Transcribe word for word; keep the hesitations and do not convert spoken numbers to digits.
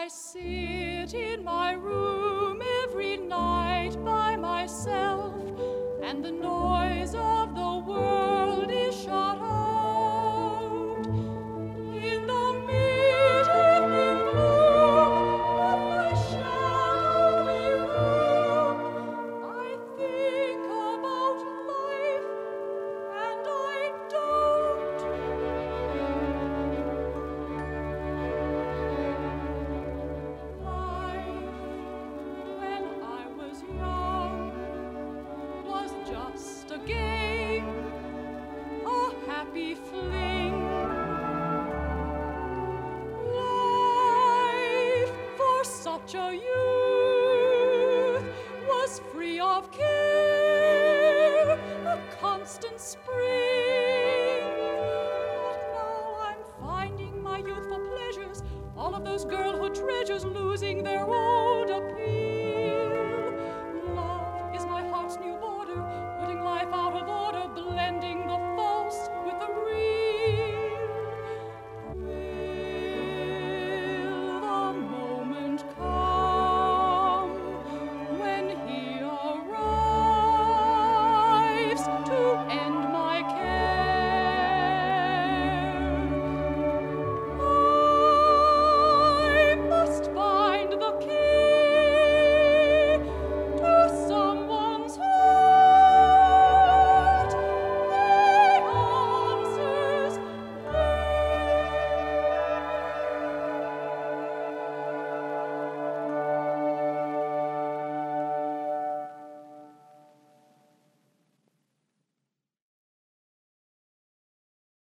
sit in my room every night by myself, and the noise of the world is shut out. In the mid-evening gloom of my shadowy room, I think about life, and I don't. Life, when I was young, was just a game, a happy fling. Life, for such a youth, was free of care, a constant spring. But now I'm finding my youthful pleasures, all of those girlhood treasures, losing their old appeal.